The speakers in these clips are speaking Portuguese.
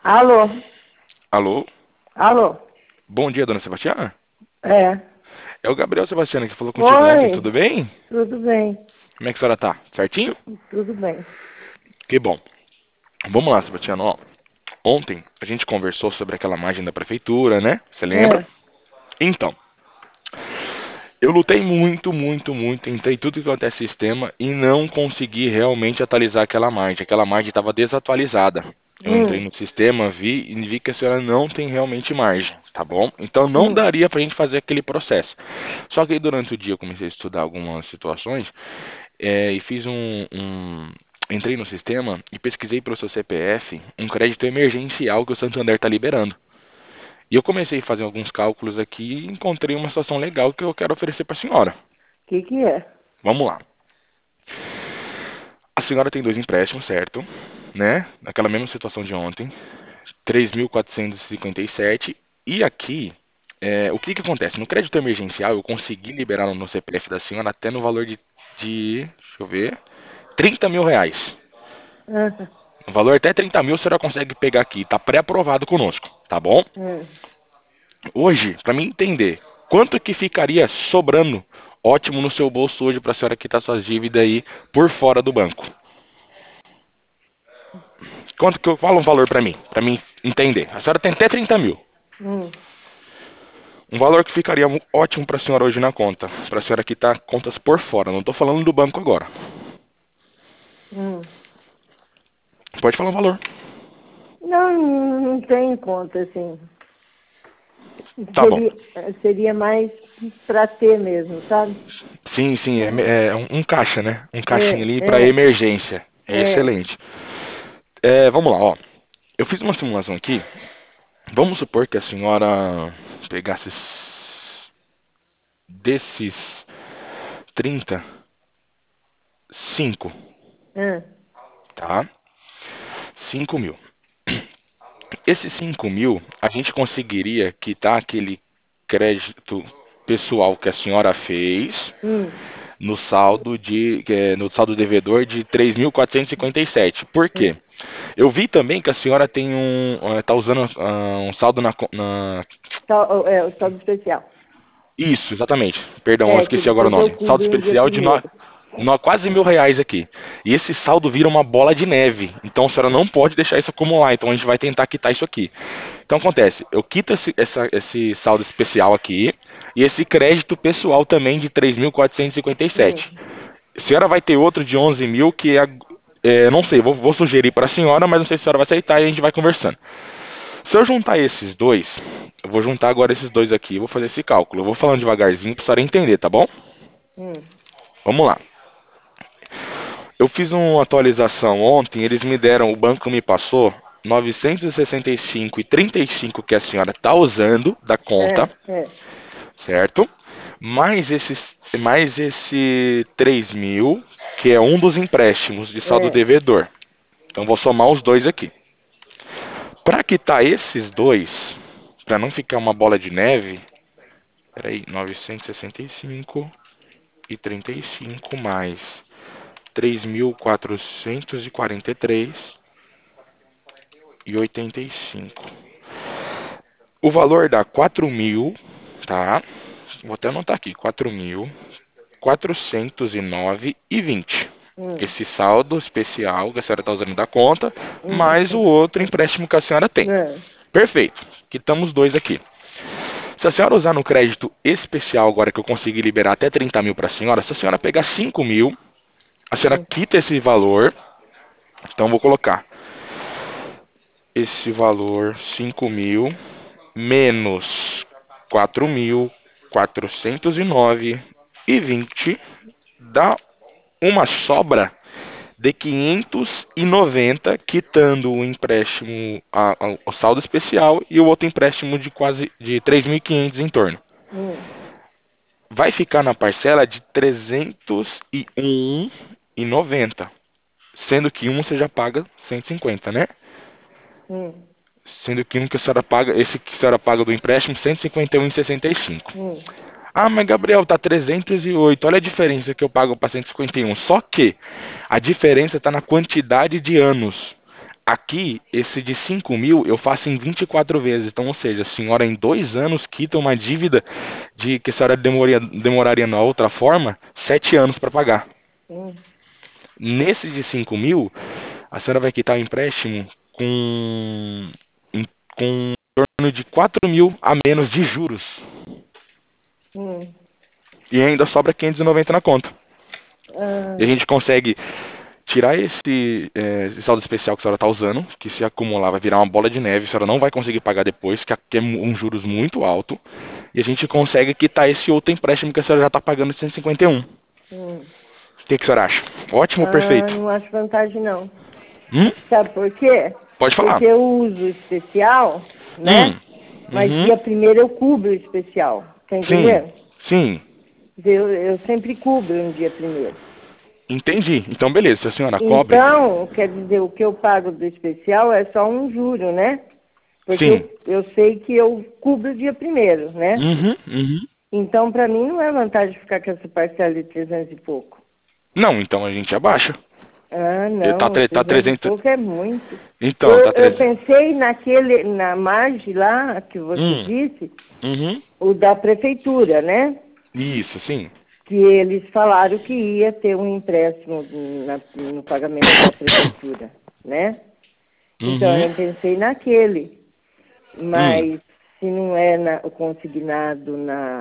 Alô? Alô? Alô? Bom dia, dona Sebastiana. É. É o Gabriel Sebastiano que falou contigo ontem, Oi, tudo bem? tudo bem, Como é que a senhora tá? Certinho? tudo bem. Que bom. Vamos lá, Sebastiano. Ó, ontem a gente conversou sobre aquela margem da prefeitura, né? Você lembra? É. Então, eu lutei muito, muito, muito, tentei tudo quanto é sistema e não consegui realmente atualizar aquela margem. Aquela margem estava desatualizada. Eu entrei Hum, no sistema, vi e vi que a senhora não tem realmente margem, tá bom? Então não hum, daria pra gente fazer aquele processo. Só que aí durante o dia eu comecei a estudar algumas situações. E fiz Entrei no sistema e pesquisei pelo seu CPF um crédito emergencial que o Santander está liberando. E eu comecei a fazer alguns cálculos aqui e encontrei uma situação legal que eu quero oferecer para a senhora. que é? Vamos lá. A senhora tem dois empréstimos, certo? Né? Naquela mesma situação de ontem, 3.457. E aqui, o que que acontece? No crédito emergencial, eu consegui liberar no CPF da senhora até no valor deixa eu ver, 30 mil reais. Ah, O valor até 30 mil a senhora consegue pegar aqui, tá pré-aprovado conosco, tá bom? hum. Hoje, para mim entender, quanto que ficaria sobrando ótimo no seu bolso hoje para a senhora quitar suas dívidas aí por fora do banco? Quanto que eu falo um valor para mim entender? A senhora tem até 30 mil. Hum, Um valor que ficaria ótimo para a senhora hoje na conta, para a senhora quitar contas por fora. Não estou falando do banco agora. hum. Pode falar um valor. Não tem conta, assim. Tá bom. Seria mais para ter mesmo, sabe? Sim, sim, é um caixa, né? Um caixinha É, ali para é, emergência. É é. excelente. Vamos lá, ó. Eu fiz uma simulação aqui. Vamos supor que a senhora pegasse desses 30, 5, Ah, tá? 5 mil. Esses 5 mil, a gente conseguiria quitar aquele crédito pessoal que a senhora fez hum, no saldo devedor de 3.457. Por quê? hum. Eu vi também que a senhora tem tá usando um saldo O saldo especial. Isso, exatamente. Perdão, eu É, esqueci agora o depois eu nome. Saldo cubro no dia especial de primeiro. quase R$ 1.000 aqui. E esse saldo vira uma bola de neve. Então a senhora não pode deixar isso acumular. Então a gente vai tentar quitar isso aqui. Então acontece, eu quito esse saldo especial aqui e esse crédito pessoal também de 3.457. Hum, A senhora vai ter outro de 11 mil que não sei, vou sugerir para a senhora, mas não sei se a senhora vai aceitar e a gente vai conversando. Se eu juntar esses dois, eu vou juntar agora esses dois aqui, vou fazer esse cálculo. Eu vou falando devagarzinho para a senhora entender, tá bom? hum, Vamos lá. Eu fiz uma atualização ontem, eles me deram, o banco me passou 965,35 que a senhora está usando da conta, é. certo? Mais esse 3 mil, que é um dos empréstimos de saldo É. devedor. Então vou somar os dois aqui. Para quitar esses dois, para não ficar uma bola de neve, peraí, 965,35 mais 3.443,85. O valor dá 4 mil, tá? Vou até anotar aqui, 4.409,20. Hum, Esse saldo especial que a senhora está usando da conta, hum, mais o outro empréstimo que a senhora tem. é. Perfeito. Quitamos dois aqui. Se a senhora usar no crédito especial, agora que eu consegui liberar até 30 mil para a senhora, se a senhora pegar 5 mil, a senhora Hum, quita esse valor. Então vou colocar esse valor, 5 mil, menos 4.409,20, dá uma sobra de 590, quitando o empréstimo, o saldo especial e o outro empréstimo de quase de 3.500 em torno. hum, Vai ficar na parcela de 301,90, sendo que um você já paga 150, né? hum, Sendo que um que a senhora paga, esse que a senhora paga do empréstimo, 151,65. hum. Ah, mas Gabriel, tá 308. Olha a diferença que eu pago para 151. Só que a diferença está na quantidade de anos. Aqui, esse de 5.000 eu faço em 24 vezes. Então, ou seja, a senhora em 2 anos quita uma dívida de que a senhora demoraria na outra forma 7 anos para pagar. Hum, Nesse de 5.000, a senhora vai quitar o empréstimo com, com em torno de 4.000 a menos de juros. hum. E ainda sobra 590 na conta. E a Ah, gente consegue tirar esse saldo especial que a senhora está usando, que se acumular vai virar uma bola de neve, a senhora não vai conseguir pagar depois, que é um juros muito alto, e a gente consegue quitar esse outro empréstimo que a senhora já está pagando de 151. hum. O que a senhora acha? Ótimo ou perfeito? Não acho vantagem, não. Hum? Sabe por quê? Pode falar. Porque eu uso o especial, Hum. né? Mas Uhum. dia primeiro eu cubro o especial. Tá Sim. entendendo? Sim. Eu sempre cubro no dia primeiro. Entendi. Então, beleza. Se a senhora cobre. Então, quer dizer, o que eu pago do especial é só um juro, né? Porque Sim. eu sei que eu cubro dia primeiro, né? Uhum. Uhum. Então, para mim, não é vantagem ficar com essa parcela de 300 e pouco. Não, então a gente abaixa. Ah, Tá, não, tá 300 e 300. pouco é muito. Então, tá Eu 300. pensei na margem lá que você disse, Uhum. o da prefeitura, né? Isso, sim. Que eles falaram que ia ter um empréstimo no pagamento da prefeitura, né? Então, Uhum. eu pensei naquele. Hum. Mas se não é o consignado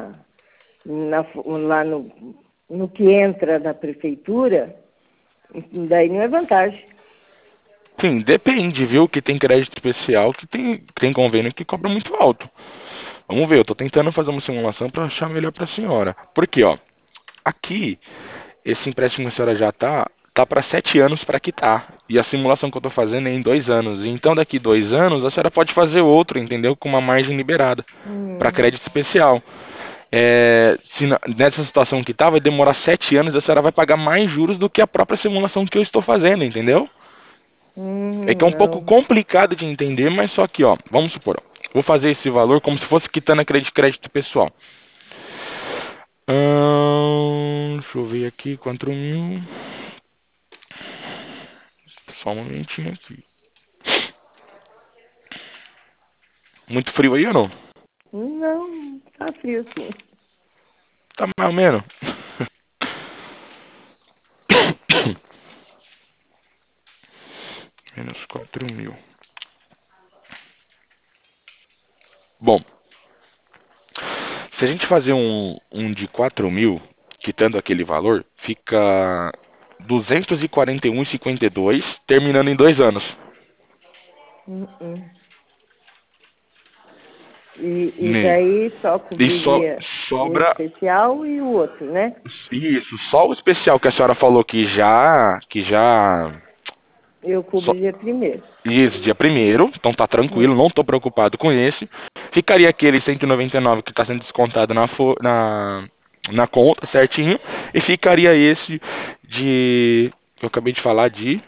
lá no que entra da prefeitura, daí não é vantagem. Sim, depende, viu? Que tem crédito especial, que tem convênio que cobra muito alto. Vamos ver, eu tô tentando fazer uma simulação para achar melhor para a senhora. Porque, ó, aqui, esse empréstimo que a senhora já tá para 7 anos para quitar. E a simulação que eu tô fazendo é em 2 anos. Então, daqui 2 anos, a senhora pode fazer outro, entendeu? Com uma margem liberada para Hum, crédito especial. Nessa situação que tá, vai demorar 7 anos, a senhora vai pagar mais juros do que a própria simulação que eu estou fazendo, entendeu? É que é um pouco não. complicado de entender, mas só que, ó, vamos supor, ó, vou fazer esse valor como se fosse quitando a crédito pessoal. Deixa eu ver aqui, 4.000. Só um momentinho aqui. Muito frio aí ou não? Não, tá frio sim. Tá mais ou menos. Menos 4.000. Bom, se a gente fazer um de 4.000, quitando aquele valor, fica 241,52, terminando em 2 anos. Hum. E Né? daí só E só cobriria o sobra especial e o outro, né? isso, só o especial que a senhora falou que já Eu só, cobriria primeiro. isso, dia primeiro, então tá tranquilo, Hum. não tô preocupado com esse. Ficaria aquele 199 que está sendo descontado na conta certinho e ficaria esse de que eu acabei de falar de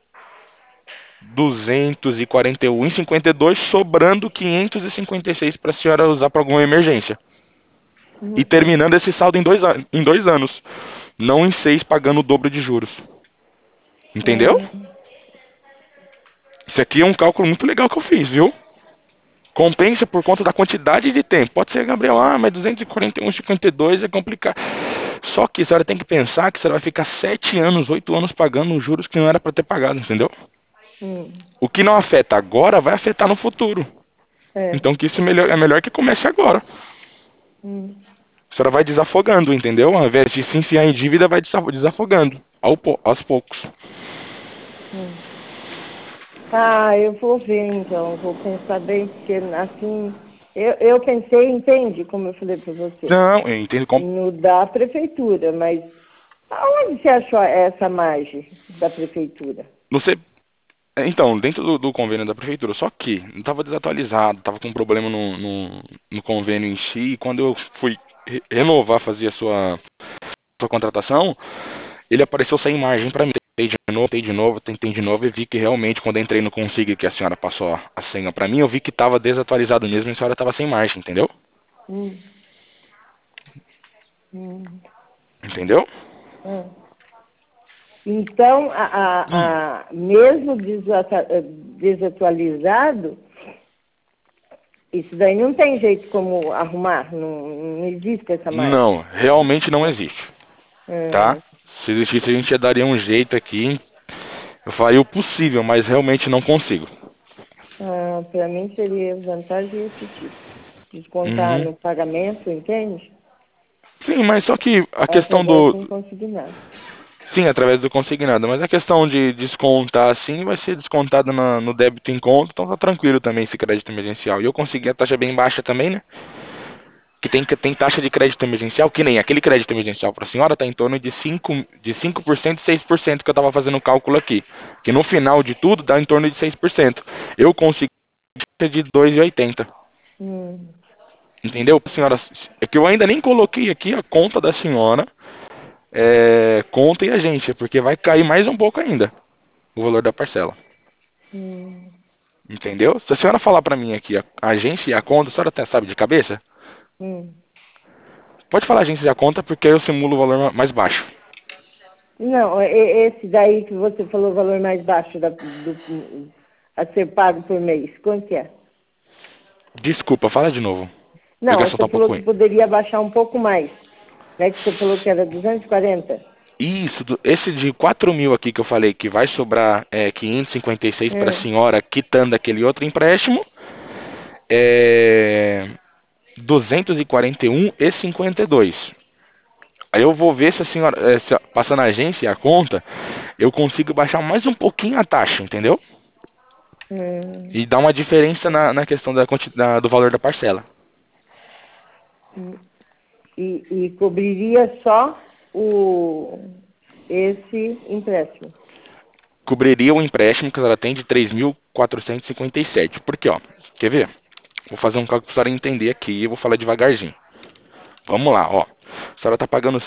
241,52, sobrando 556 para a senhora usar para alguma emergência. E Hum. terminando esse saldo em 2 anos, não em 6 pagando o dobro de juros. Entendeu? Hum. Isso aqui é um cálculo muito legal que eu fiz, viu? Compensa por conta da quantidade de tempo. Pode ser, Gabriel, mas 241,52 é complicado. Só que a senhora tem que pensar que você vai ficar 7 anos, 8 anos pagando os juros que não era para ter pagado, entendeu? Hum. O que não afeta agora vai afetar no futuro. É. Então que isso é melhor que comece agora. Hum. A senhora vai desafogando, entendeu? Ao invés de se enfiar em dívida, vai desafogando aos poucos. Hum. Ah, eu vou ver então, vou pensar bem, porque assim, eu pensei, entende, como eu falei para você, Não, eu entendo. no da prefeitura, mas aonde você achou essa margem da prefeitura? Não sei. Então, dentro do convênio da prefeitura, só que não estava desatualizado, estava com um problema no convênio em si, e quando eu fui renovar, fazer a sua contratação, ele apareceu sem margem para mim. Tentei de novo e vi que realmente, quando eu entrei no Consiga, que a senhora passou a senha para mim, eu vi que estava desatualizado mesmo e a senhora estava sem margem, entendeu? Hum. Hum. Entendeu? Hum. Então, mesmo desatualizado, isso daí não tem jeito como arrumar, não existe essa máquina. Não, realmente não existe, tá? Se existisse, a gente já daria um jeito aqui. Eu faria o possível, mas realmente não consigo. Para mim seria vantagem esse tipo. Descontar Uhum. no pagamento, entende? Sim, mas só que a questão Através do... de um consignado. Sim, através do consignado, mas a questão de descontar assim vai ser descontado no débito em conta, então tá tranquilo também esse crédito emergencial. E eu consegui a taxa bem baixa também, né? Que tem taxa de crédito emergencial, que nem aquele crédito emergencial para a senhora tá em torno de 5% e 6% que eu tava fazendo o cálculo aqui. Que no final de tudo dá em torno de 6%. Eu consegui de 2,80. Hum, Entendeu, senhora? É que eu ainda nem coloquei aqui a conta da senhora, conta e agência, porque vai cair mais um pouco ainda o valor da parcela. hum, Entendeu? Se a senhora falar para mim aqui a agência e a conta, a senhora até sabe de cabeça? hum. Pode falar agência e a conta, porque aí eu simulo o valor mais baixo. Não, esse daí que você falou, o valor mais baixo a ser pago por mês, quanto que é? Desculpa, fala de novo. A Não, ligação você tá um pouco falou que ruim. poderia baixar um pouco mais, né? Que você falou que era 240. Isso, esse de 4 mil aqui que eu falei que vai sobrar 556 para a Hum, senhora, quitando aquele outro empréstimo, é 241,52. Aí eu vou ver se a senhora, passando a agência e a conta, eu consigo baixar mais um pouquinho a taxa, entendeu? hum, E dar uma diferença na questão do valor da parcela. hum. E cobriria só esse empréstimo. Cobriria o empréstimo que ela tem de 3.457. Porque, ó, quer ver? Vou fazer um cálculo para a senhora entender aqui e eu vou falar devagarzinho. Vamos lá, ó. A senhora está pagando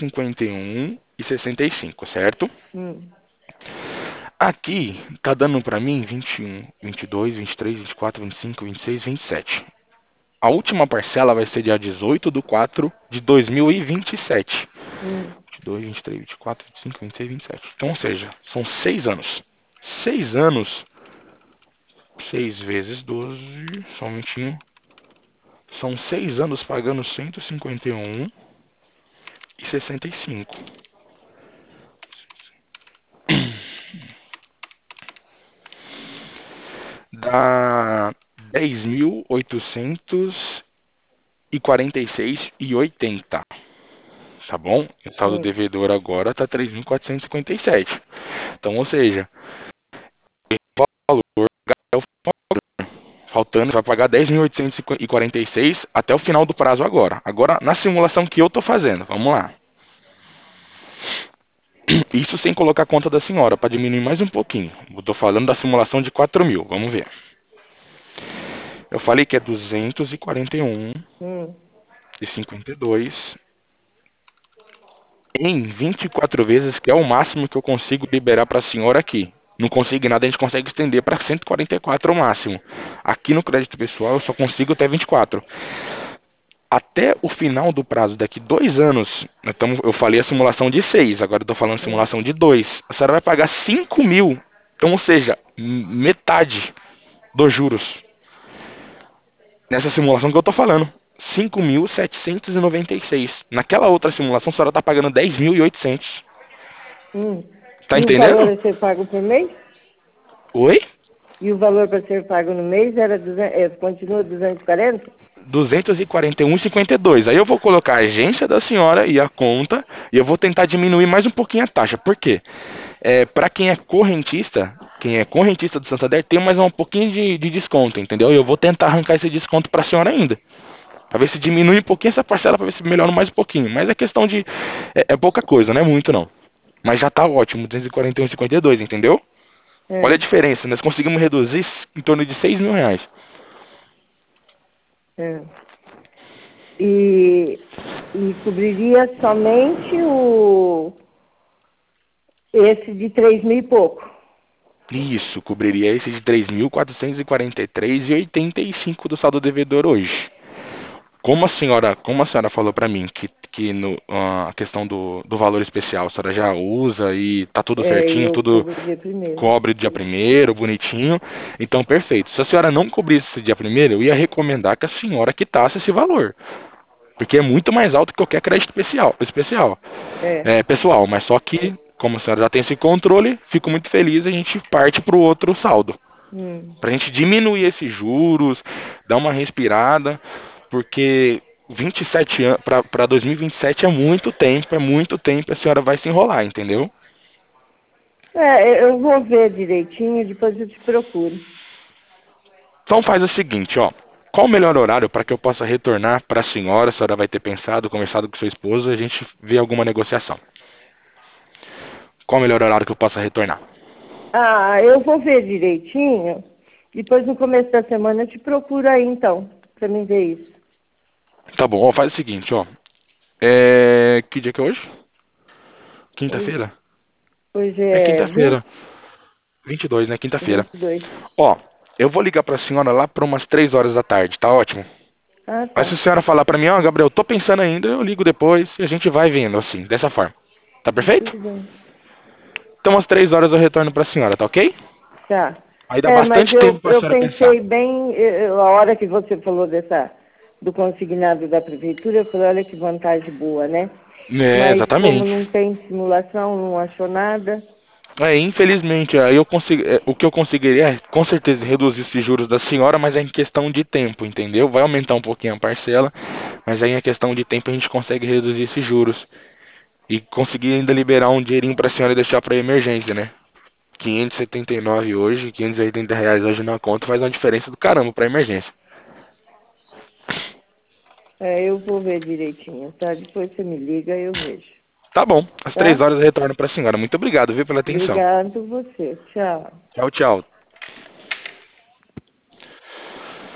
151,65, certo? Hum, Aqui tá dando para mim 21, 22, 23, 24, 25, 26, 27. A última parcela vai ser dia 18 de 4 de 2027. hum, 22, 23, 24, 25, 26, 27. Então, ou seja, são 6 anos. 6 anos, 6 vezes 12, só um minutinho. São 6 anos pagando 151,65. Dá 10.846,80. Tá bom? O saldo hum, devedor agora tá 3.457. Então, ou seja, o valor é o faltando, vai pagar 10.846 até o final do prazo agora. Agora, na simulação que eu tô fazendo, vamos lá. Isso sem colocar a conta da senhora, para diminuir mais um pouquinho. Eu tô falando da simulação de 4 mil, vamos ver. Eu falei que é 241,52 hum. em 24 vezes, que é o máximo que eu consigo liberar para a senhora aqui. Não consigo nada, a gente consegue estender para 144 ao máximo. Aqui no crédito pessoal eu só consigo até 24. Até o final do prazo, daqui 2 anos, então, eu falei a simulação de 6, agora eu estou falando simulação de 2. A senhora vai pagar 5 mil, então, ou seja, metade dos juros. Nessa simulação que eu estou falando. 5.796. Naquela outra simulação, a senhora está pagando 10.800. Hum. Tá E o valor entendendo? a ser pago por mês? Oi? E o valor para ser pago no mês era continua 240? 241,52. Aí eu vou colocar a agência da senhora e a conta e eu vou tentar diminuir mais um pouquinho a taxa. Por quê? Para quem é correntista do Santander, tem mais um pouquinho de desconto, entendeu? E eu vou tentar arrancar esse desconto para a senhora ainda. Para ver se diminui um pouquinho essa parcela, para ver se melhora mais um pouquinho. Mas é questão de. É pouca coisa, não é muito não. Mas já tá ótimo, 241,52, entendeu? Olha a É, diferença, nós conseguimos reduzir em torno de 6 mil reais. é. E, e cobriria somente esse de 3.000 e pouco. Isso, cobriria esse de 3.443,85 do saldo devedor hoje. como a senhora falou para mim a questão do valor especial, a senhora já usa e tá tudo certinho, Eu tudo cubro dia primeiro. cobre dia primeiro, bonitinho, então perfeito. Se a senhora não cobrisse esse dia primeiro, eu ia recomendar que a senhora quitasse esse valor, porque é muito mais alto que qualquer crédito especial, É. pessoal, mas só que, como a senhora já tem esse controle, fico muito feliz, a gente parte para o outro saldo. Hum. Para a gente diminuir esses juros, dar uma respirada, porque 27 anos para 2027 é muito tempo, a senhora vai se enrolar, entendeu? Eu vou ver direitinho, depois eu te procuro. Então faz o seguinte, ó. Qual o melhor horário para que eu possa retornar para a senhora vai ter pensado, conversado com seu esposo e a gente vê alguma negociação. Qual o melhor horário que eu possa retornar? Eu vou ver direitinho. Depois, no começo da semana, eu te procuro aí, então, para mim ver isso. Tá bom, ó, faz o seguinte, ó. Que dia que é hoje? Hoje, Quinta-feira? hoje É é quinta-feira. 22, né? Quinta-feira. 22. Ó, eu vou ligar pra senhora lá para umas 3 horas da tarde, tá ótimo? Ah, Mas se tá. a senhora falar pra mim, ó, Gabriel, tô pensando ainda, eu ligo depois e a gente vai vendo assim, dessa forma. Tá perfeito? Tudo bem. Então às 3 horas eu retorno pra senhora, tá ok? Tá. Aí dá Mas bastante tempo pra eu senhora pensar. pensei bem, a hora que você falou do consignado da prefeitura, eu falei, olha que vantagem boa, né? É, Mas como exatamente. não tem simulação, não achou nada. Infelizmente, o que eu conseguiria é, com certeza, reduzir esses juros da senhora, mas é em questão de tempo, entendeu? Vai aumentar um pouquinho a parcela, mas aí em questão de tempo a gente consegue reduzir esses juros. E conseguir ainda liberar um dinheirinho pra senhora e deixar pra emergência, né? 579 hoje, R$ 580 hoje na conta faz uma diferença do caramba pra emergência. Eu vou ver direitinho, tá? Depois você me liga e eu vejo, Tá bom, às 3 tá? horas eu retorno pra senhora. Muito obrigado, viu, pela atenção. Obrigado você. Tchau. Tchau, tchau.